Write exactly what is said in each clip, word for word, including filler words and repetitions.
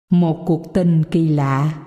Một cuộc tình kỳ lạ.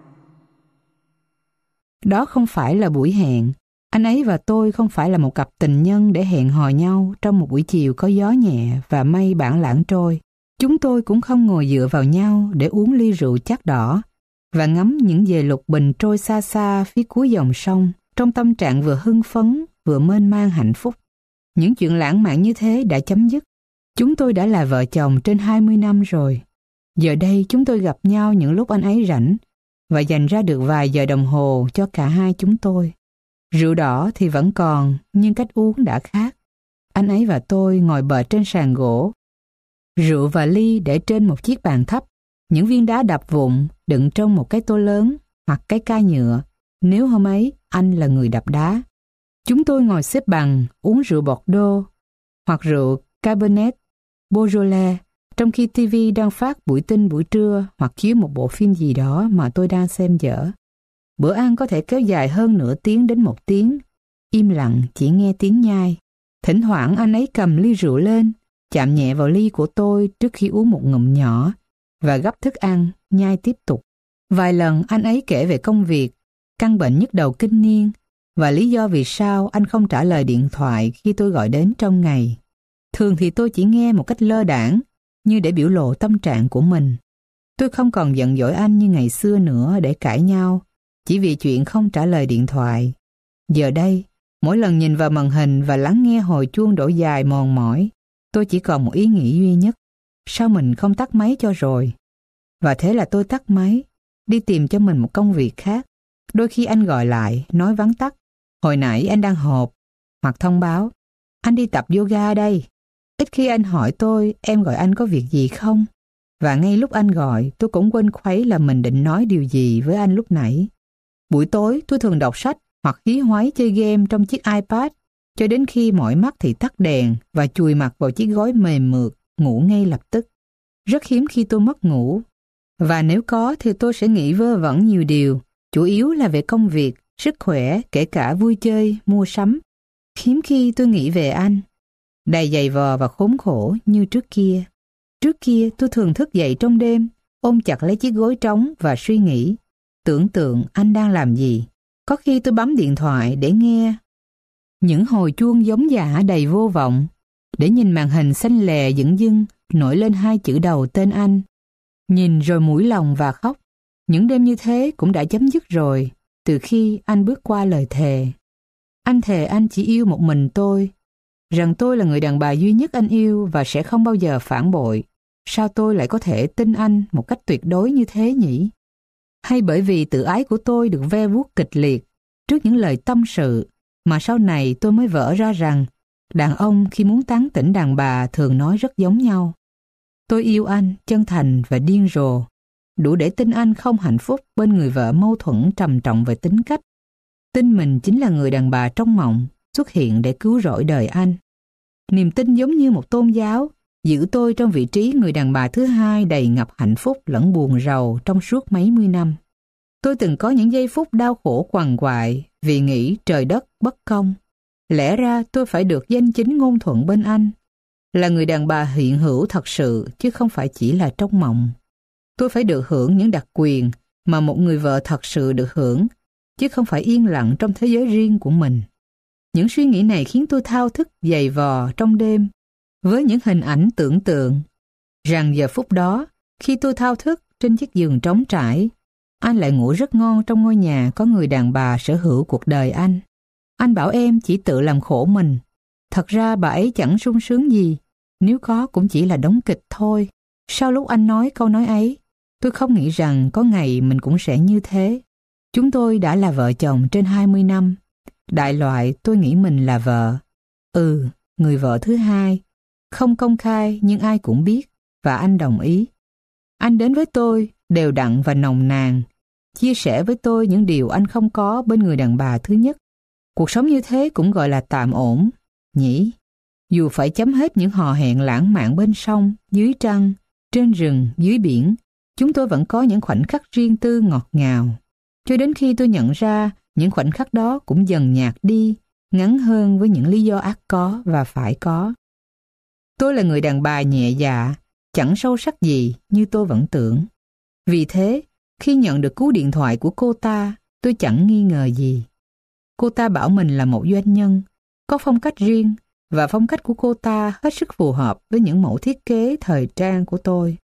Đó không phải là buổi hẹn. Anh ấy và tôi không phải là một cặp tình nhân để hẹn hò nhau trong một buổi chiều có gió nhẹ và mây bản lãng trôi. Chúng tôi cũng không ngồi dựa vào nhau để uống ly rượu chát đỏ và ngắm những dề lục bình trôi xa xa phía cuối dòng sông trong tâm trạng vừa hưng phấn vừa mênh mang hạnh phúc. Những chuyện lãng mạn như thế đã chấm dứt. Chúng tôi đã là vợ chồng trên hai mươi năm rồi. Giờ đây chúng tôi gặp nhau những lúc anh ấy rảnh và dành ra được vài giờ đồng hồ cho cả hai chúng tôi. Rượu đỏ thì vẫn còn, nhưng cách uống đã khác. Anh ấy và tôi ngồi bệt trên sàn gỗ. Rượu và ly để trên một chiếc bàn thấp. Những viên đá đập vụn đựng trong một cái tô lớn hoặc cái ca nhựa, nếu hôm ấy anh là người đập đá. Chúng tôi ngồi xếp bằng uống rượu Bordeaux hoặc rượu Cabernet Beaujolais, trong khi ti vi đang phát buổi tin buổi trưa hoặc chiếu một bộ phim gì đó mà tôi đang xem dở. Bữa ăn có thể kéo dài hơn nửa tiếng đến một tiếng. Im lặng chỉ nghe tiếng nhai. Thỉnh thoảng anh ấy cầm ly rượu lên, chạm nhẹ vào ly của tôi trước khi uống một ngụm nhỏ và gắp thức ăn, nhai tiếp tục. Vài lần anh ấy kể về công việc, căn bệnh nhức đầu kinh niên và lý do vì sao anh không trả lời điện thoại khi tôi gọi đến trong ngày. Thường thì tôi chỉ nghe một cách lơ đãng, như để biểu lộ tâm trạng của mình. Tôi không còn giận dỗi anh như ngày xưa nữa để cãi nhau, chỉ vì chuyện không trả lời điện thoại. Giờ đây, mỗi lần nhìn vào màn hình và lắng nghe hồi chuông đổ dài mòn mỏi, tôi chỉ còn một ý nghĩ duy nhất: sao mình không tắt máy cho rồi? Và thế là tôi tắt máy, đi tìm cho mình một công việc khác. Đôi khi anh gọi lại, nói vắn tắt: hồi nãy anh đang họp, hoặc thông báo: anh đi tập yoga đây. Ít khi anh hỏi tôi em gọi anh có việc gì không? Và ngay lúc anh gọi, tôi cũng quên khuấy là mình định nói điều gì với anh lúc nãy. Buổi tối tôi thường đọc sách hoặc hí hoáy chơi game trong chiếc iPad cho đến khi mỏi mắt thì tắt đèn và chùi mặt vào chiếc gối mềm mượt, ngủ ngay lập tức. Rất hiếm khi tôi mất ngủ. Và nếu có thì tôi sẽ nghĩ vơ vẩn nhiều điều, chủ yếu là về công việc, sức khỏe, kể cả vui chơi, mua sắm. Hiếm khi tôi nghĩ về anh, đầy dày vò và khốn khổ như trước kia. Trước kia tôi thường thức dậy trong đêm, ôm chặt lấy chiếc gối trống và suy nghĩ, tưởng tượng anh đang làm gì. Có khi tôi bấm điện thoại để nghe những hồi chuông giống giả đầy vô vọng, để nhìn màn hình xanh lè dửng dưng nổi lên hai chữ đầu tên anh. Nhìn rồi mũi lòng và khóc. Những đêm như thế cũng đã chấm dứt rồi, từ khi anh bước qua lời thề. Anh thề anh chỉ yêu một mình tôi, rằng tôi là người đàn bà duy nhất anh yêu và sẽ không bao giờ phản bội. Sao tôi lại có thể tin anh một cách tuyệt đối như thế nhỉ? Hay bởi vì tự ái của tôi được ve vuốt kịch liệt trước những lời tâm sự mà sau này tôi mới vỡ ra rằng đàn ông khi muốn tán tỉnh đàn bà thường nói rất giống nhau. Tôi yêu anh chân thành và điên rồ, đủ để tin anh không hạnh phúc bên người vợ mâu thuẫn trầm trọng về tính cách. Tin mình chính là người đàn bà trong mộng xuất hiện để cứu rỗi đời anh. Niềm tin giống như một tôn giáo, giữ tôi trong vị trí người đàn bà thứ hai đầy ngập hạnh phúc lẫn buồn rầu trong suốt mấy mươi năm. Tôi từng có những giây phút đau khổ quằn quại vì nghĩ trời đất bất công. Lẽ ra tôi phải được danh chính ngôn thuận bên anh, là người đàn bà hiện hữu thật sự chứ không phải chỉ là trong mộng. Tôi phải được hưởng những đặc quyền mà một người vợ thật sự được hưởng, chứ không phải yên lặng trong thế giới riêng của mình. Những suy nghĩ này khiến tôi thao thức dày vò trong đêm với những hình ảnh tưởng tượng rằng giờ phút đó, khi tôi thao thức trên chiếc giường trống trải, anh lại ngủ rất ngon trong ngôi nhà có người đàn bà sở hữu cuộc đời anh. Anh bảo em chỉ tự làm khổ mình. Thật ra bà ấy chẳng sung sướng gì, nếu có cũng chỉ là đóng kịch thôi. Sau lúc anh nói câu nói ấy, tôi không nghĩ rằng có ngày mình cũng sẽ như thế. Chúng tôi đã là vợ chồng trên hai mươi năm. Đại loại tôi nghĩ mình là vợ. Ừ, người vợ thứ hai. Không công khai nhưng ai cũng biết, và anh đồng ý. Anh đến với tôi đều đặn và nồng nàn, chia sẻ với tôi những điều anh không có bên người đàn bà thứ nhất. Cuộc sống như thế cũng gọi là tạm ổn, nhỉ? Dù phải chấm hết những hò hẹn lãng mạn bên sông, dưới trăng, trên rừng, dưới biển, chúng tôi vẫn có những khoảnh khắc riêng tư ngọt ngào. Cho đến khi tôi nhận ra những khoảnh khắc đó cũng dần nhạt đi, ngắn hơn với những lý do ắt có và phải có. Tôi là người đàn bà nhẹ dạ, chẳng sâu sắc gì như tôi vẫn tưởng. Vì thế, khi nhận được cú điện thoại của cô ta, tôi chẳng nghi ngờ gì. Cô ta bảo mình là một doanh nhân, có phong cách riêng, và phong cách của cô ta hết sức phù hợp với những mẫu thiết kế thời trang của tôi.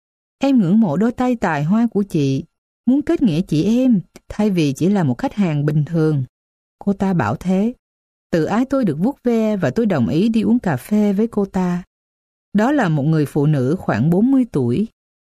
Em ngưỡng mộ đôi tay tài hoa của chị, muốn kết nghĩa chị em, thay vì chỉ là một khách hàng bình thường. Cô ta bảo thế. Tự ái tôi được vuốt ve và tôi đồng ý đi uống cà phê với cô ta. Đó là một người phụ nữ khoảng bốn mươi tuổi.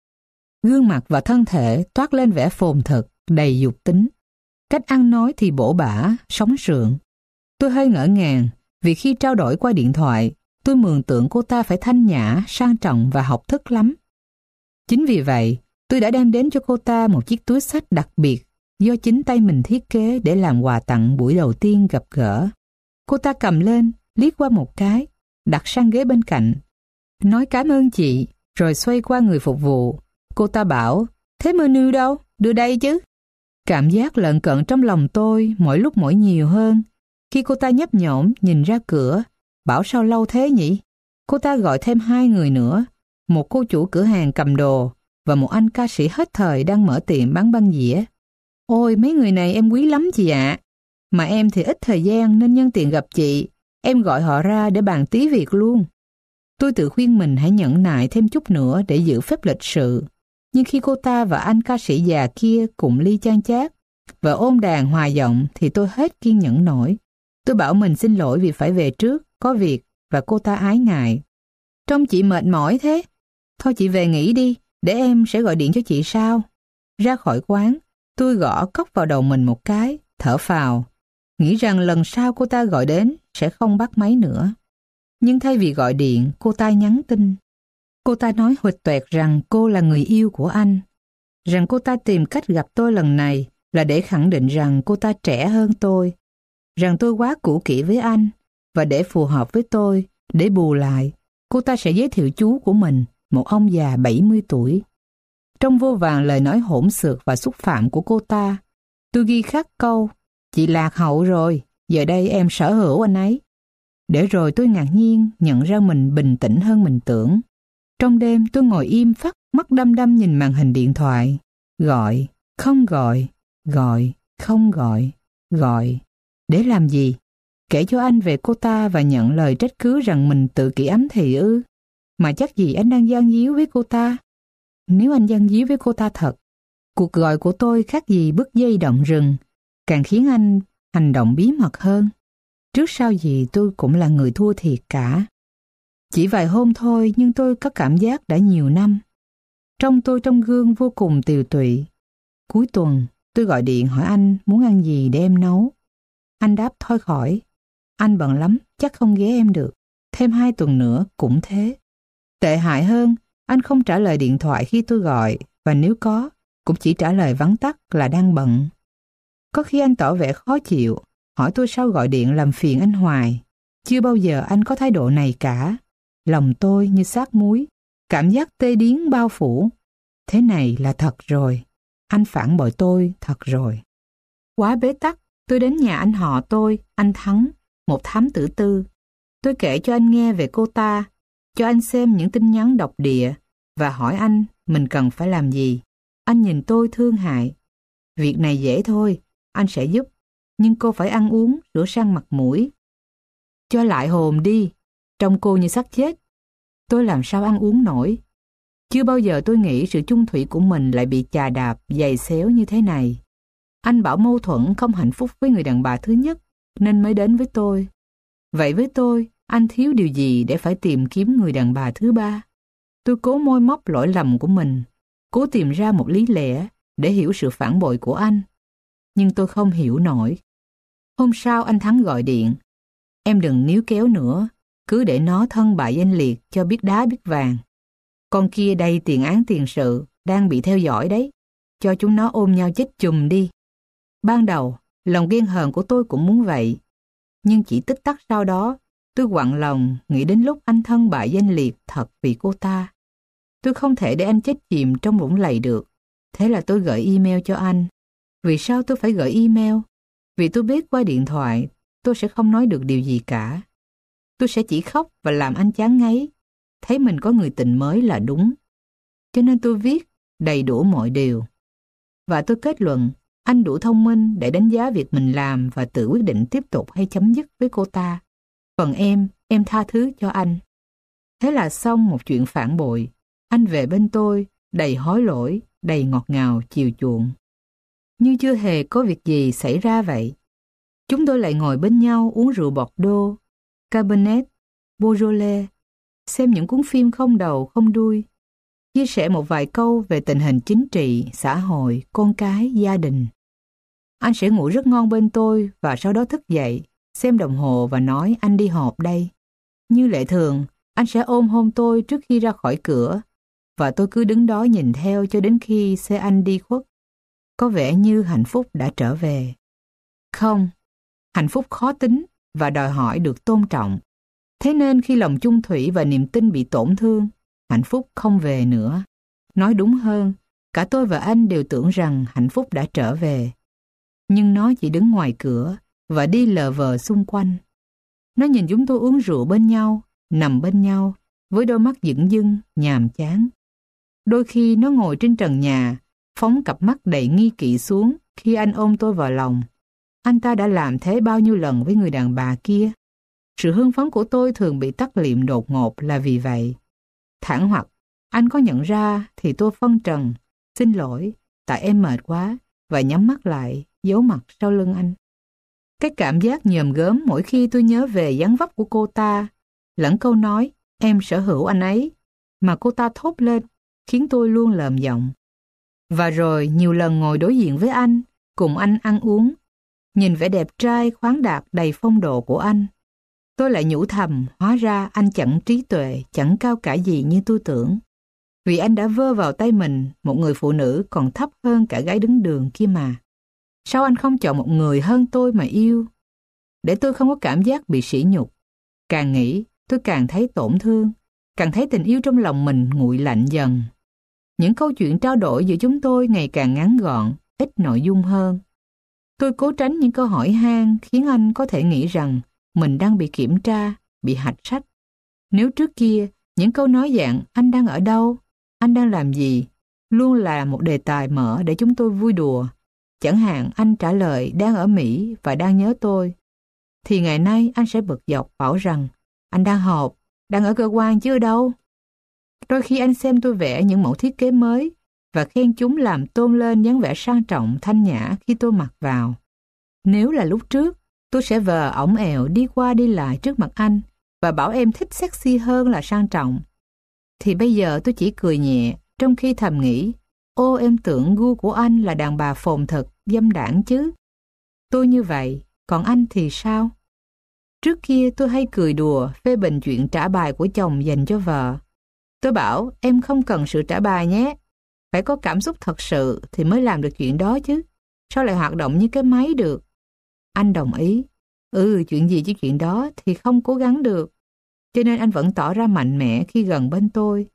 Gương mặt và thân thể toát lên vẻ phồn thực, đầy dục tính. Cách ăn nói thì bổ bả, sóng sượng. Tôi hơi ngỡ ngàng vì khi trao đổi qua điện thoại, tôi mường tượng cô ta phải thanh nhã, sang trọng và học thức lắm. Chính vì vậy, tôi đã đem đến cho cô ta một chiếc túi xách đặc biệt do chính tay mình thiết kế để làm quà tặng buổi đầu tiên gặp gỡ. Cô ta cầm lên, liếc qua một cái, đặt sang ghế bên cạnh. Nói cảm ơn chị, rồi xoay qua người phục vụ. Cô ta bảo, thế menu đâu? Đưa đây chứ. Cảm giác lợn cợn trong lòng tôi mỗi lúc mỗi nhiều hơn. Khi cô ta nhấp nhổm nhìn ra cửa, bảo sao lâu thế nhỉ? Cô ta gọi thêm hai người nữa, một cô chủ cửa hàng cầm đồ và một anh ca sĩ hết thời đang mở tiệm bán băng dĩa. Ôi, mấy người này em quý lắm chị ạ. Mà em thì ít thời gian nên nhân tiện gặp chị, em gọi họ ra để bàn tí việc luôn. Tôi tự khuyên mình hãy nhẫn nại thêm chút nữa để giữ phép lịch sự. Nhưng khi cô ta và anh ca sĩ già kia cùng ly chan chát và ôm đàn hòa giọng thì tôi hết kiên nhẫn nổi. Tôi bảo mình xin lỗi vì phải về trước, có việc, và cô ta ái ngại. Trông chị mệt mỏi thế. Thôi chị về nghỉ đi, để em sẽ gọi điện cho chị sau. Ra khỏi quán, tôi gõ cốc vào đầu mình một cái, thở phào, nghĩ rằng lần sau cô ta gọi đến sẽ không bắt máy nữa. Nhưng thay vì gọi điện, cô ta nhắn tin. Cô ta nói huỵch toẹt rằng cô là người yêu của anh, rằng cô ta tìm cách gặp tôi lần này là để khẳng định rằng cô ta trẻ hơn tôi, rằng tôi quá cũ kỹ với anh, và để phù hợp với tôi, để bù lại, cô ta sẽ giới thiệu chú của mình, một ông già bảy mươi tuổi. Trong vô vàn lời nói hỗn xược và xúc phạm của cô ta, tôi ghi khắc câu, chị lạc hậu rồi, giờ đây em sở hữu anh ấy. Để rồi tôi ngạc nhiên nhận ra mình bình tĩnh hơn mình tưởng. Trong đêm tôi ngồi im phắt, mắt đăm đăm nhìn màn hình điện thoại. Gọi, không gọi, gọi, không gọi, gọi. Để làm gì? Kể cho anh về cô ta và nhận lời trách cứ rằng mình tự kỷ ám thị ư? Mà chắc gì anh đang gian díu với cô ta? Nếu anh gian díu với cô ta thật, cuộc gọi của tôi khác gì bứt dây động rừng, càng khiến anh hành động bí mật hơn. Trước sau gì tôi cũng là người thua thiệt cả. Chỉ vài hôm thôi nhưng tôi có cảm giác đã nhiều năm. Trông tôi trong gương vô cùng tiều tụy. Cuối tuần, tôi gọi điện hỏi anh muốn ăn gì để em nấu. Anh đáp thôi khỏi. Anh bận lắm, chắc không ghé em được. Thêm hai tuần nữa cũng thế. Tệ hại hơn, anh không trả lời điện thoại khi tôi gọi, và nếu có, cũng chỉ trả lời vắn tắt là đang bận. Có khi anh tỏ vẻ khó chịu, hỏi tôi sao gọi điện làm phiền anh hoài. Chưa bao giờ anh có thái độ này cả. Lòng tôi như xác muối, cảm giác tê điếng bao phủ. Thế này là thật rồi. Anh phản bội tôi thật rồi. Quá bế tắc, tôi đến nhà anh họ tôi, anh Thắng, một thám tử tư. Tôi kể cho anh nghe về cô ta, cho anh xem những tin nhắn độc địa và hỏi anh mình cần phải làm gì. Anh nhìn tôi thương hại. Việc này dễ thôi, anh sẽ giúp, nhưng cô phải ăn uống, rửa sang mặt mũi. Cho lại hồn đi, trông cô như xác chết. Tôi làm sao ăn uống nổi. Chưa bao giờ tôi nghĩ sự chung thủy của mình lại bị chà đạp, giày xéo như thế này. Anh bảo mâu thuẫn không hạnh phúc với người đàn bà thứ nhất, nên mới đến với tôi. Vậy với tôi, anh thiếu điều gì để phải tìm kiếm người đàn bà thứ ba? Tôi cố môi móc lỗi lầm của mình, cố tìm ra một lý lẽ để hiểu sự phản bội của anh. Nhưng tôi không hiểu nổi. Hôm sau anh Thắng gọi điện. Em đừng níu kéo nữa, cứ để nó thân bại danh liệt cho biết đá biết vàng. Con kia đầy tiền án tiền sự, đang bị theo dõi đấy. Cho chúng nó ôm nhau chết chùm đi. Ban đầu, lòng ghen hờn của tôi cũng muốn vậy. Nhưng chỉ tích tắc sau đó, tôi quặn lòng nghĩ đến lúc anh thân bại danh liệt thật vì cô ta. Tôi không thể để anh chết chìm trong vũng lầy được. Thế là tôi gửi email cho anh. Vì sao tôi phải gửi email? Vì tôi biết qua điện thoại tôi sẽ không nói được điều gì cả. Tôi sẽ chỉ khóc và làm anh chán ngấy. Thấy mình có người tình mới là đúng. Cho nên tôi viết đầy đủ mọi điều. Và tôi kết luận, anh đủ thông minh để đánh giá việc mình làm và tự quyết định tiếp tục hay chấm dứt với cô ta. Còn em, em tha thứ cho anh. Thế là xong một chuyện phản bội. Anh về bên tôi, đầy hối lỗi, đầy ngọt ngào, chiều chuộng. Như chưa hề có việc gì xảy ra vậy. Chúng tôi lại ngồi bên nhau uống rượu Bordeaux, Cabernet, Beaujolais, xem những cuốn phim không đầu không đuôi, chia sẻ một vài câu về tình hình chính trị, xã hội, con cái, gia đình. Anh sẽ ngủ rất ngon bên tôi và sau đó thức dậy, xem đồng hồ và nói anh đi họp đây. Như lệ thường, anh sẽ ôm hôn tôi trước khi ra khỏi cửa và tôi cứ đứng đó nhìn theo cho đến khi xe anh đi khuất. Có vẻ như hạnh phúc đã trở về. Không, hạnh phúc khó tính và đòi hỏi được tôn trọng. Thế nên khi lòng chung thủy và niềm tin bị tổn thương, hạnh phúc không về nữa. Nói đúng hơn, cả tôi và anh đều tưởng rằng hạnh phúc đã trở về. Nhưng nó chỉ đứng ngoài cửa và đi lờ vờ xung quanh. Nó nhìn chúng tôi uống rượu bên nhau, nằm bên nhau, với đôi mắt dửng dưng, nhàm chán. Đôi khi nó ngồi trên trần nhà, phóng cặp mắt đầy nghi kỵ xuống khi anh ôm tôi vào lòng. Anh ta đã làm thế bao nhiêu lần với người đàn bà kia. Sự hưng phấn của tôi thường bị tắt liệm đột ngột là vì vậy. Thẳng hoặc, anh có nhận ra thì tôi phân trần, xin lỗi, tại em mệt quá, và nhắm mắt lại, giấu mặt sau lưng anh. Cái cảm giác nhòm gớm mỗi khi tôi nhớ về dáng vóc của cô ta, lẫn câu nói, em sở hữu anh ấy, mà cô ta thốt lên, khiến tôi luôn lờm giọng. Và rồi nhiều lần ngồi đối diện với anh, cùng anh ăn uống, nhìn vẻ đẹp trai khoáng đạt đầy phong độ của anh. Tôi lại nhủ thầm, hóa ra anh chẳng trí tuệ, chẳng cao cả gì như tôi tưởng. Vì anh đã vơ vào tay mình một người phụ nữ còn thấp hơn cả gái đứng đường kia mà. Sao anh không chọn một người hơn tôi mà yêu? Để tôi không có cảm giác bị sỉ nhục. Càng nghĩ, tôi càng thấy tổn thương, càng thấy tình yêu trong lòng mình nguội lạnh dần. Những câu chuyện trao đổi giữa chúng tôi ngày càng ngắn gọn, ít nội dung hơn. Tôi cố tránh những câu hỏi han khiến anh có thể nghĩ rằng mình đang bị kiểm tra, bị hạch sách. Nếu trước kia, những câu nói dạng anh đang ở đâu, anh đang làm gì, luôn là một đề tài mở để chúng tôi vui đùa. Chẳng hạn anh trả lời đang ở Mỹ và đang nhớ tôi. Thì ngày nay anh sẽ bực dọc bảo rằng anh đang họp, đang ở cơ quan chứ ở đâu. Đôi khi anh xem tôi vẽ những mẫu thiết kế mới và khen chúng làm tôn lên dáng vẻ sang trọng thanh nhã khi tôi mặc vào. Nếu là lúc trước, tôi sẽ vờ ổng ẹo đi qua đi lại trước mặt anh và bảo em thích sexy hơn là sang trọng. Thì bây giờ tôi chỉ cười nhẹ trong khi thầm nghĩ, ô em tưởng gu của anh là đàn bà phồn thực, dâm đãng chứ. Tôi như vậy, còn anh thì sao? Trước kia tôi hay cười đùa phê bình chuyện trả bài của chồng dành cho vợ. Tôi bảo em không cần sự trả bài nhé. Phải có cảm xúc thật sự thì mới làm được chuyện đó chứ. Sao lại hoạt động như cái máy được? Anh đồng ý. Ừ, chuyện gì chứ chuyện đó thì không cố gắng được. Cho nên anh vẫn tỏ ra mạnh mẽ khi gần bên tôi.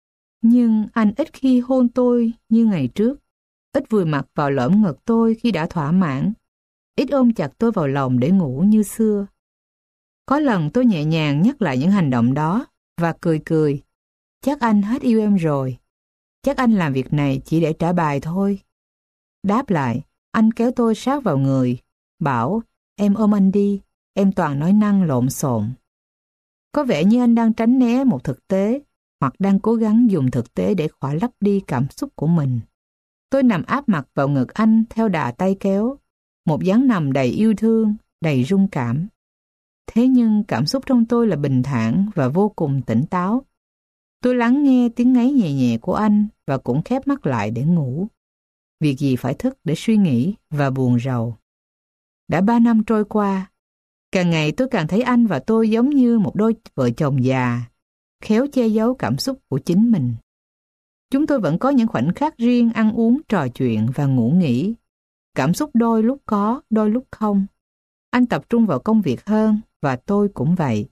Nhưng anh ít khi hôn tôi như ngày trước. Ít vùi mặt vào lõm ngực tôi khi đã thỏa mãn. Ít ôm chặt tôi vào lòng để ngủ như xưa. Có lần tôi nhẹ nhàng nhắc lại những hành động đó và cười cười. Chắc anh hết yêu em rồi. Chắc anh làm việc này chỉ để trả bài thôi. Đáp lại, anh kéo tôi sát vào người, bảo em ôm anh đi, em toàn nói năng lộn xộn. Có vẻ như anh đang tránh né một thực tế hoặc đang cố gắng dùng thực tế để khỏa lấp đi cảm xúc của mình. Tôi nằm áp mặt vào ngực anh theo đà tay kéo, một dáng nằm đầy yêu thương, đầy rung cảm. Thế nhưng cảm xúc trong tôi là bình thản và vô cùng tỉnh táo. Tôi lắng nghe tiếng ngáy nhẹ nhẹ của anh và cũng khép mắt lại để ngủ. Việc gì phải thức để suy nghĩ và buồn rầu. Đã ba năm trôi qua, càng ngày tôi càng thấy anh và tôi giống như một đôi vợ chồng già, khéo che giấu cảm xúc của chính mình. Chúng tôi vẫn có những khoảnh khắc riêng ăn uống, trò chuyện và ngủ nghỉ. Cảm xúc đôi lúc có, đôi lúc không. Anh tập trung vào công việc hơn và tôi cũng vậy.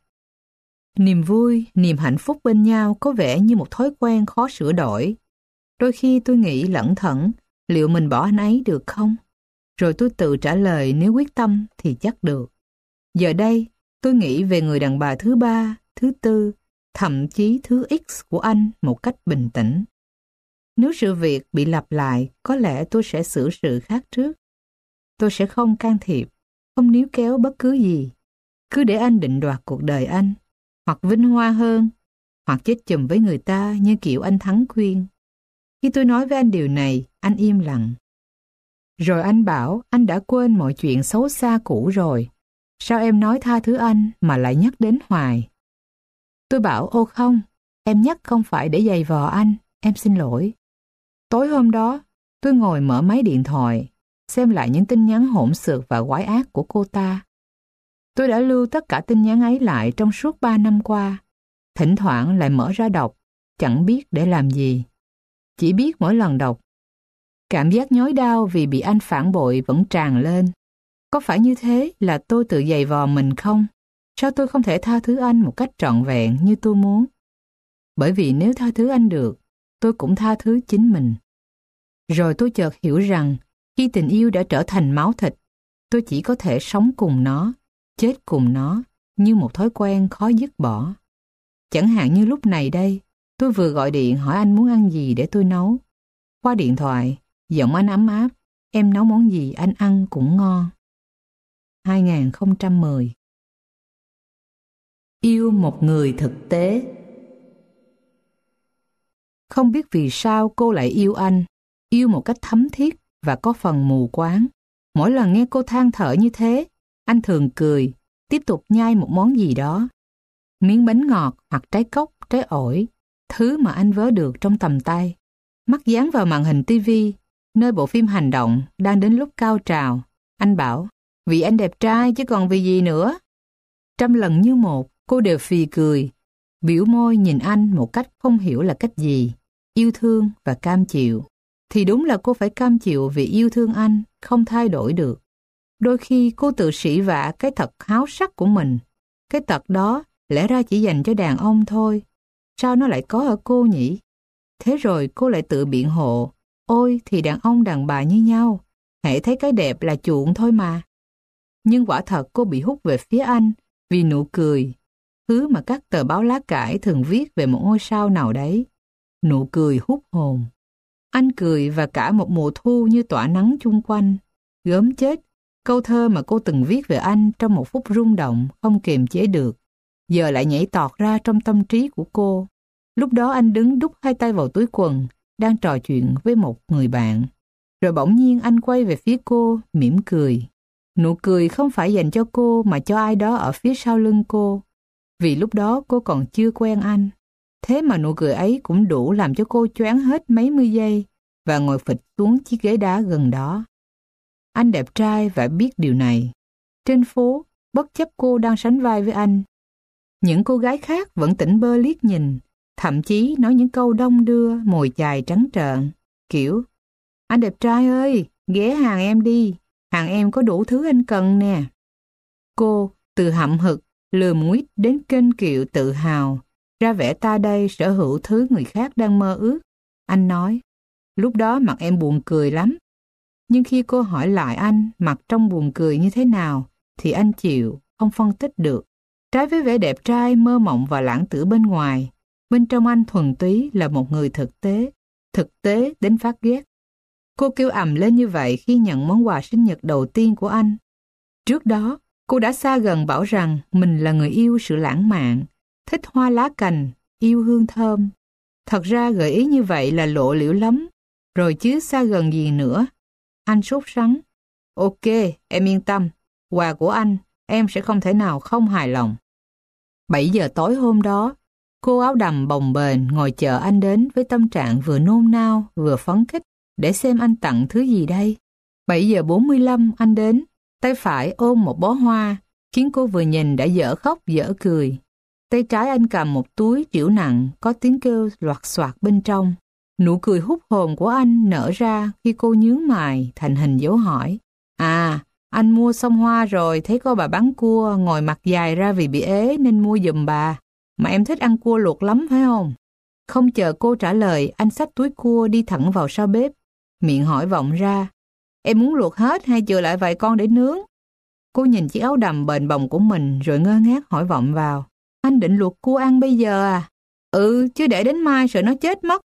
Niềm vui, niềm hạnh phúc bên nhau có vẻ như một thói quen khó sửa đổi. Đôi khi tôi nghĩ lẩn thẩn, liệu mình bỏ anh ấy được không? Rồi tôi tự trả lời nếu quyết tâm thì chắc được. Giờ đây, tôi nghĩ về người đàn bà thứ ba, thứ tư, thậm chí thứ X của anh một cách bình tĩnh. Nếu sự việc bị lặp lại, có lẽ tôi sẽ xử sự khác trước. Tôi sẽ không can thiệp, không níu kéo bất cứ gì. Cứ để anh định đoạt cuộc đời anh, hoặc vinh hoa hơn, hoặc chết chùm với người ta như kiểu anh Thắng khuyên. Khi tôi nói với anh điều này, anh im lặng. Rồi anh bảo anh đã quên mọi chuyện xấu xa cũ rồi. Sao em nói tha thứ anh mà lại nhắc đến hoài? Tôi bảo ô không, em nhắc không phải để giày vò anh, em xin lỗi. Tối hôm đó, tôi ngồi mở máy điện thoại, xem lại những tin nhắn hỗn xược và quái ác của cô ta. Tôi đã lưu tất cả tin nhắn ấy lại trong suốt ba năm qua. Thỉnh thoảng lại mở ra đọc, chẳng biết để làm gì. Chỉ biết mỗi lần đọc, cảm giác nhói đau vì bị anh phản bội vẫn tràn lên. Có phải như thế là tôi tự giày vò mình không? Sao tôi không thể tha thứ anh một cách trọn vẹn như tôi muốn? Bởi vì nếu tha thứ anh được, tôi cũng tha thứ chính mình. Rồi tôi chợt hiểu rằng, khi tình yêu đã trở thành máu thịt, tôi chỉ có thể sống cùng nó, chết cùng nó, như một thói quen khó dứt bỏ. Chẳng hạn như lúc này đây, tôi vừa gọi điện hỏi anh muốn ăn gì để tôi nấu. Qua điện thoại, giọng anh ấm áp, em nấu món gì anh ăn cũng ngon. hai không một không. Yêu một người thực tế. Không biết vì sao cô lại yêu anh, yêu một cách thấm thiết và có phần mù quáng. Mỗi lần nghe cô than thở như thế, anh thường cười, tiếp tục nhai một món gì đó. Miếng bánh ngọt hoặc trái cóc, trái ổi, thứ mà anh vớ được trong tầm tay. Mắt dán vào màn hình tivi, nơi bộ phim hành động đang đến lúc cao trào. Anh bảo, vì anh đẹp trai chứ còn vì gì nữa. Trăm lần như một, cô đều phì cười, biểu môi nhìn anh một cách không hiểu là cách gì, yêu thương và cam chịu. Thì đúng là cô phải cam chịu vì yêu thương anh, không thay đổi được. Đôi khi cô tự sỉ vả cái tật háo sắc của mình. Cái tật đó lẽ ra chỉ dành cho đàn ông thôi. Sao nó lại có ở cô nhỉ? Thế rồi cô lại tự biện hộ, ôi thì đàn ông đàn bà như nhau, hễ thấy cái đẹp là chuộng thôi mà. Nhưng quả thật cô bị hút về phía anh vì nụ cười, thứ mà các tờ báo lá cải thường viết về một ngôi sao nào đấy. Nụ cười hút hồn. Anh cười và cả một mùa thu như tỏa nắng chung quanh. Gớm chết, câu thơ mà cô từng viết về anh trong một phút rung động không kiềm chế được, giờ lại nhảy tọt ra trong tâm trí của cô. Lúc đó anh đứng đút hai tay vào túi quần, đang trò chuyện với một người bạn. Rồi bỗng nhiên anh quay về phía cô, mỉm cười. Nụ cười không phải dành cho cô mà cho ai đó ở phía sau lưng cô. Vì lúc đó cô còn chưa quen anh. Thế mà nụ cười ấy cũng đủ làm cho cô choáng hết mấy mươi giây và ngồi phịch xuống chiếc ghế đá gần đó. Anh đẹp trai và biết điều này. Trên phố, bất chấp cô đang sánh vai với anh, những cô gái khác vẫn tỉnh bơ liếc nhìn, thậm chí nói những câu đong đưa, mồi chài trắng trợn, kiểu anh đẹp trai ơi, ghé hàng em đi, hàng em có đủ thứ anh cần nè. Cô từ hậm hực, lườm nguýt đến kênh kiệu tự hào, ra vẻ ta đây sở hữu thứ người khác đang mơ ước. Anh nói, lúc đó mặt em buồn cười lắm. Nhưng khi cô hỏi lại anh mặt trong buồn cười như thế nào, thì anh chịu, không phân tích được. Trái với vẻ đẹp trai, mơ mộng và lãng tử bên ngoài, bên trong anh thuần túy là một người thực tế, thực tế đến phát ghét. Cô kêu ầm lên như vậy khi nhận món quà sinh nhật đầu tiên của anh. Trước đó, cô đã xa gần bảo rằng mình là người yêu sự lãng mạn, thích hoa lá cành, yêu hương thơm. Thật ra gợi ý như vậy là lộ liễu lắm, rồi chứ xa gần gì nữa. Anh sốt sắng. Ok, em yên tâm, quà của anh, em sẽ không thể nào không hài lòng. bảy giờ tối hôm đó, cô áo đầm bồng bềnh ngồi chờ anh đến với tâm trạng vừa nôn nao vừa phấn khích để xem anh tặng thứ gì đây. bảy giờ bốn mươi lăm anh đến, tay phải ôm một bó hoa, khiến cô vừa nhìn đã dở khóc dở cười. Tay trái anh cầm một túi trĩu nặng có tiếng kêu loạt xoạt bên trong. Nụ cười hút hồn của anh nở ra khi cô nhướng mày thành hình dấu hỏi. À, anh mua xong hoa rồi, thấy có bà bán cua ngồi mặt dài ra vì bị ế nên mua giùm bà. Mà em thích ăn cua luộc lắm phải không? Không chờ cô trả lời, anh xách túi cua đi thẳng vào sau bếp. Miệng hỏi vọng ra, em muốn luộc hết hay chừa lại vài con để nướng? Cô nhìn chiếc áo đầm bềnh bồng của mình rồi ngơ ngác hỏi vọng vào. Anh định luộc cua ăn bây giờ à? Ừ, chứ để đến mai sợ nó chết mất.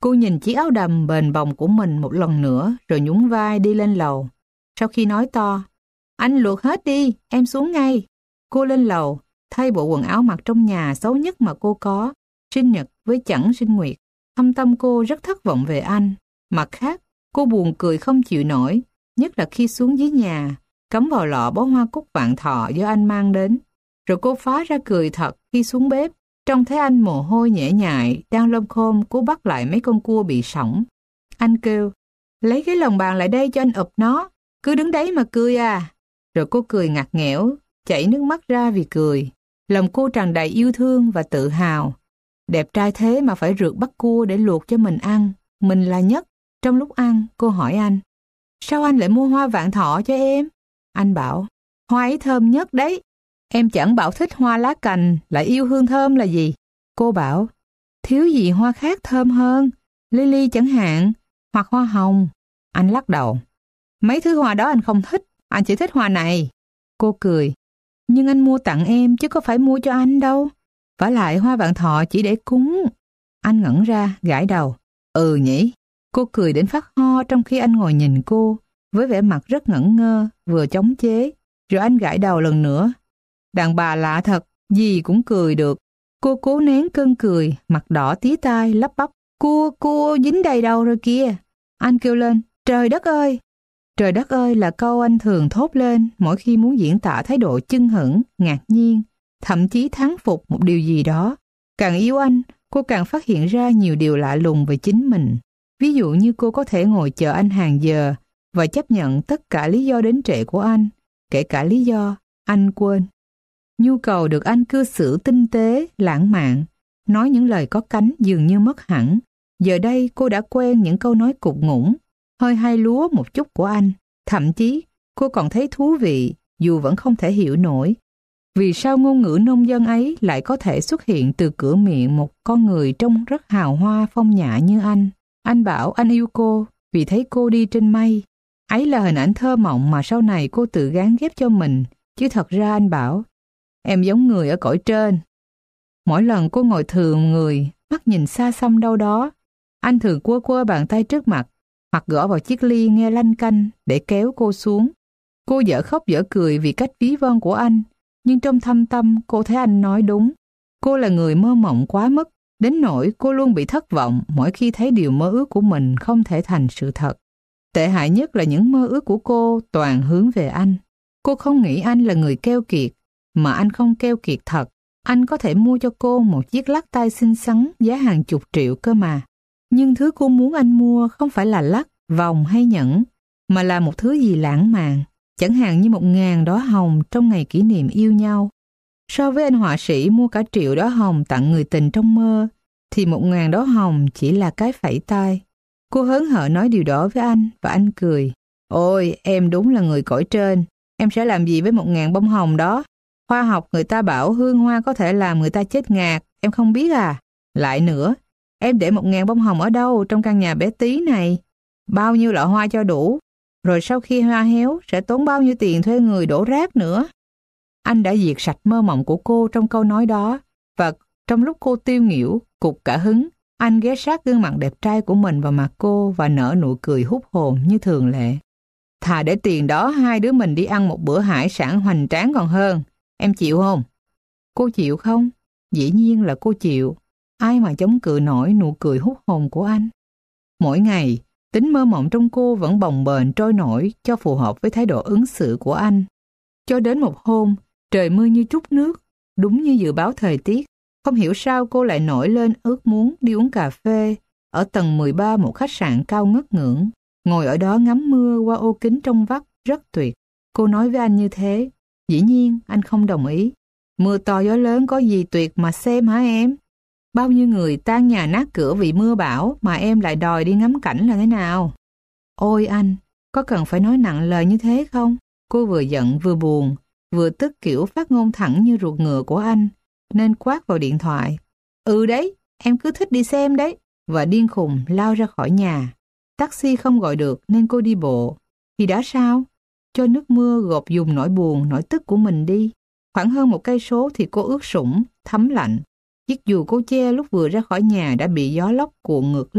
Cô nhìn chiếc áo đầm bền bồng của mình một lần nữa rồi nhún vai đi lên lầu. Sau khi nói to, anh luộc hết đi, em xuống ngay. Cô lên lầu, thay bộ quần áo mặc trong nhà xấu nhất mà cô có, sinh nhật với chẳng sinh nguyệt. Thâm tâm cô rất thất vọng về anh. Mặt khác, cô buồn cười không chịu nổi, nhất là khi xuống dưới nhà, cắm vào lọ bó hoa cúc vạn thọ do anh mang đến. Rồi cô phá ra cười thật khi xuống bếp, trông thấy anh mồ hôi nhễ nhại, đang lom khom cố bắt lại mấy con cua bị sỏng. Anh kêu, lấy cái lồng bàn lại đây cho anh ụp nó, cứ đứng đấy mà cười à. Rồi cô cười ngặt nghẽo, chảy nước mắt ra vì cười. Lòng cô tràn đầy yêu thương và tự hào. Đẹp trai thế mà phải rượt bắt cua để luộc cho mình ăn. Mình là nhất. Trong lúc ăn, cô hỏi anh, sao anh lại mua hoa vạn thọ cho em? Anh bảo, hoa ấy thơm nhất đấy. Em chẳng bảo thích hoa lá cành, lại yêu hương thơm là gì? Cô bảo, thiếu gì hoa khác thơm hơn, lily chẳng hạn, hoặc hoa hồng. Anh lắc đầu, mấy thứ hoa đó anh không thích, anh chỉ thích hoa này. Cô cười, nhưng anh mua tặng em chứ có phải mua cho anh đâu. Vả lại hoa vạn thọ chỉ để cúng. Anh ngẩn ra, gãi đầu, ừ nhỉ. Cô cười đến phát ho trong khi anh ngồi nhìn cô, với vẻ mặt rất ngẩn ngơ, vừa chống chế. Rồi anh gãi đầu lần nữa. Đàn bà lạ thật, gì cũng cười được. Cô cố nén cơn cười, mặt đỏ tía tai, lắp bắp. Cua, cua dính đầy đầu rồi kìa. Anh kêu lên, trời đất ơi! Trời đất ơi là câu anh thường thốt lên mỗi khi muốn diễn tả thái độ chưng hửng, ngạc nhiên, thậm chí thán phục một điều gì đó. Càng yêu anh, cô càng phát hiện ra nhiều điều lạ lùng về chính mình. Ví dụ như cô có thể ngồi chờ anh hàng giờ và chấp nhận tất cả lý do đến trễ của anh, kể cả lý do anh quên. Nhu cầu được anh cư xử tinh tế, lãng mạn, nói những lời có cánh dường như mất hẳn. Giờ đây cô đã quen những câu nói cục ngủng, hơi hai lúa một chút của anh. Thậm chí cô còn thấy thú vị, dù vẫn không thể hiểu nổi. Vì sao ngôn ngữ nông dân ấy lại có thể xuất hiện từ cửa miệng một con người trông rất hào hoa phong nhã như anh? Anh bảo anh yêu cô vì thấy cô đi trên mây. Ấy là hình ảnh thơ mộng mà sau này cô tự gán ghép cho mình. Chứ thật ra anh bảo, em giống người ở cõi trên. Mỗi lần cô ngồi thường người, mắt nhìn xa xăm đâu đó, anh thường quơ quơ bàn tay trước mặt, hoặc gõ vào chiếc ly nghe lanh canh để kéo cô xuống. Cô dở khóc dở cười vì cách ví von của anh, nhưng trong thâm tâm cô thấy anh nói đúng. Cô là người mơ mộng quá mức, đến nỗi cô luôn bị thất vọng mỗi khi thấy điều mơ ước của mình không thể thành sự thật. Tệ hại nhất là những mơ ước của cô toàn hướng về anh. Cô không nghĩ anh là người keo kiệt, mà anh không keo kiệt thật. Anh có thể mua cho cô một chiếc lắc tay xinh xắn giá hàng chục triệu cơ mà. Nhưng thứ cô muốn anh mua không phải là lắc, vòng hay nhẫn, mà là một thứ gì lãng mạn, chẳng hạn như một ngàn đóa hồng trong ngày kỷ niệm yêu nhau. So với anh họa sĩ mua cả triệu đóa hồng tặng người tình trong mơ, thì một ngàn đóa hồng chỉ là cái phẩy tay. Cô hớn hở nói điều đó với anh và anh cười. Ôi, em đúng là người cõi trên. Em sẽ làm gì với một ngàn bông hồng đó? Khoa học người ta bảo hương hoa có thể làm người ta chết ngạt, em không biết à? Lại nữa, em để một ngàn bông hồng ở đâu trong căn nhà bé tí này? Bao nhiêu lọ hoa cho đủ? Rồi sau khi hoa héo sẽ tốn bao nhiêu tiền thuê người đổ rác nữa? Anh đã diệt sạch mơ mộng của cô trong câu nói đó, và trong lúc cô tiêu nghỉu, cục cả hứng, anh ghé sát gương mặt đẹp trai của mình vào mặt cô và nở nụ cười hút hồn như thường lệ. Thà để tiền đó hai đứa mình đi ăn một bữa hải sản hoành tráng còn hơn. Em chịu không? Cô chịu không? Dĩ nhiên là cô chịu. Ai mà chống cự nổi nụ cười hút hồn của anh. Mỗi ngày, tính mơ mộng trong cô vẫn bồng bềnh trôi nổi cho phù hợp với thái độ ứng xử của anh. Cho đến một hôm, trời mưa như trút nước, đúng như dự báo thời tiết. Không hiểu sao cô lại nổi lên ước muốn đi uống cà phê ở tầng mười ba một khách sạn cao ngất ngưỡng. Ngồi ở đó ngắm mưa qua ô kính trong vắt rất tuyệt. Cô nói với anh như thế. Dĩ nhiên anh không đồng ý. Mưa to gió lớn có gì tuyệt mà xem hả em? Bao nhiêu người tan nhà nát cửa vì mưa bão mà em lại đòi đi ngắm cảnh là thế nào? Ôi anh, có cần phải nói nặng lời như thế không? Cô vừa giận vừa buồn, vừa tức kiểu phát ngôn thẳng như ruột ngựa của anh, nên quát vào điện thoại. Ừ đấy, em cứ thích đi xem đấy. Và điên khùng lao ra khỏi nhà. Taxi không gọi được nên cô đi bộ. Thì đã sao? Cho nước mưa gột dùng nỗi buồn, nỗi tức của mình đi. Khoảng hơn một cây số thì cô ướt sũng, thấm lạnh. Chiếc dù cô che lúc vừa ra khỏi nhà đã bị gió lốc cuộn ngược lên,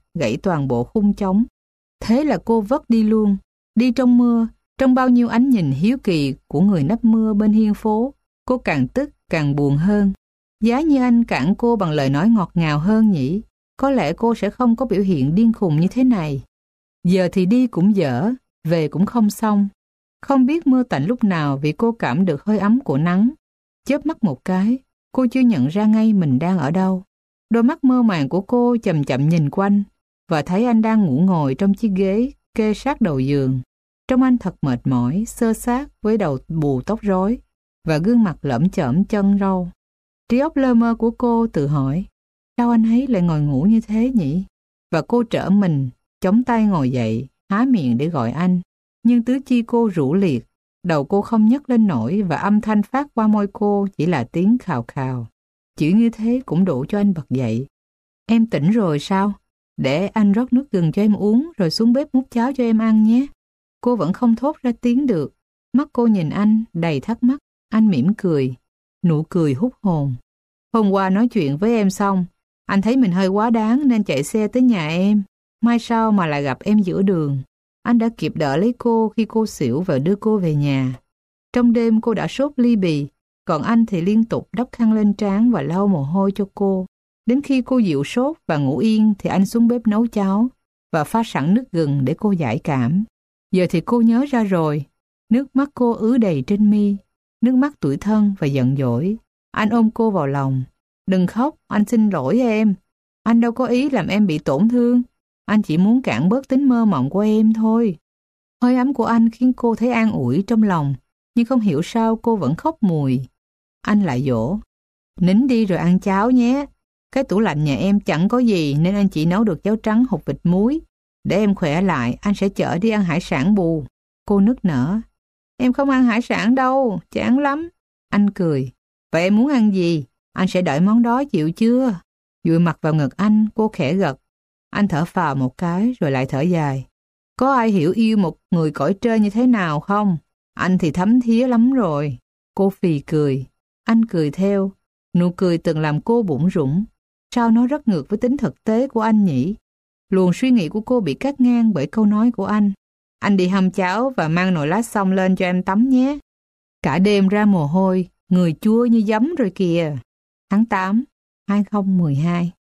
gãy toàn bộ khung trống. Thế là cô vất đi luôn, đi trong mưa, trong bao nhiêu ánh nhìn hiếu kỳ của người nấp mưa bên hiên phố. Cô càng tức càng buồn hơn. Giá như anh cản cô bằng lời nói ngọt ngào hơn nhỉ, có lẽ cô sẽ không có biểu hiện điên khùng như thế này. Giờ thì đi cũng dở, về cũng không xong. Không biết mưa tạnh lúc nào vì cô cảm được hơi ấm của nắng. Chớp mắt một cái, cô chưa nhận ra ngay mình đang ở đâu. Đôi mắt mơ màng của cô chậm chậm nhìn quanh và thấy anh đang ngủ ngồi trong chiếc ghế kê sát đầu giường. Trông anh thật mệt mỏi, xơ xác với đầu bù tóc rối và gương mặt lởm chởm chân râu. Trí óc lơ mơ của cô tự hỏi, sao anh ấy lại ngồi ngủ như thế nhỉ? Và cô trở mình, chống tay ngồi dậy, há miệng để gọi anh. Nhưng tứ chi cô rũ liệt, đầu cô không nhấc lên nổi và âm thanh phát qua môi cô chỉ là tiếng khào khào. Chỉ như thế cũng đủ cho anh bật dậy. Em tỉnh rồi sao? Để anh rót nước gừng cho em uống rồi xuống bếp múc cháo cho em ăn nhé. Cô vẫn không thốt ra tiếng được. Mắt cô nhìn anh đầy thắc mắc. Anh mỉm cười, nụ cười hút hồn. Hôm qua nói chuyện với em xong, anh thấy mình hơi quá đáng nên chạy xe tới nhà em. Mai sau mà lại gặp em giữa đường. Anh đã kịp đỡ lấy cô khi cô xỉu và đưa cô về nhà. Trong đêm cô đã sốt ly bì, còn anh thì liên tục đắp khăn lên trán và lau mồ hôi cho cô. Đến khi cô dịu sốt và ngủ yên thì anh xuống bếp nấu cháo và pha sẵn nước gừng để cô giải cảm. Giờ thì cô nhớ ra rồi. Nước mắt cô ứ đầy trên mi, nước mắt tủi thân và giận dỗi. Anh ôm cô vào lòng. Đừng khóc, anh xin lỗi em. Anh đâu có ý làm em bị tổn thương. Anh chỉ muốn cản bớt tính mơ mộng của em thôi. Hơi ấm của anh khiến cô thấy an ủi trong lòng, nhưng không hiểu sao cô vẫn khóc mùi. Anh lại dỗ. Nín đi rồi ăn cháo nhé. Cái tủ lạnh nhà em chẳng có gì nên anh chỉ nấu được cháo trắng hột vịt muối. Để em khỏe lại, anh sẽ chở đi ăn hải sản bù. Cô nức nở. Em không ăn hải sản đâu, chán lắm. Anh cười. Vậy em muốn ăn gì? Anh sẽ đợi món đó, chịu chưa? Dụi mặt vào ngực anh, cô khẽ gật. Anh thở phào một cái rồi lại thở dài. Có ai hiểu yêu một người cõi trên như thế nào không? Anh thì thấm thía lắm rồi. Cô phì cười. Anh cười theo. Nụ cười từng làm cô bủn rủn. Sao nó rất ngược với tính thực tế của anh nhỉ? Luồng suy nghĩ của cô bị cắt ngang bởi câu nói của anh. Anh đi hâm cháo và mang nồi lá xong lên cho em tắm nhé. Cả đêm ra mồ hôi, người chua như giấm rồi kìa. Tháng tám, hai không một hai